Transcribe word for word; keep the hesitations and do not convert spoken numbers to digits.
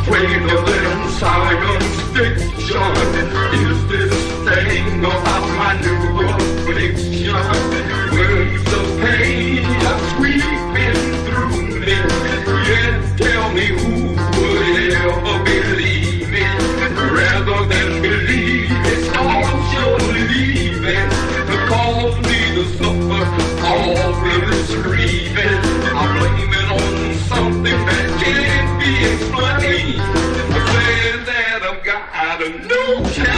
Twinkling science fiction. Is this thing about my new affliction? Words of pain are sweeping through me. Yes, tell me who would ever believe it? Rather than believe it's all you're leaving, to cause me to suffer all this grieving. I blame it on something that can't be explained. I say that I've got a new chance.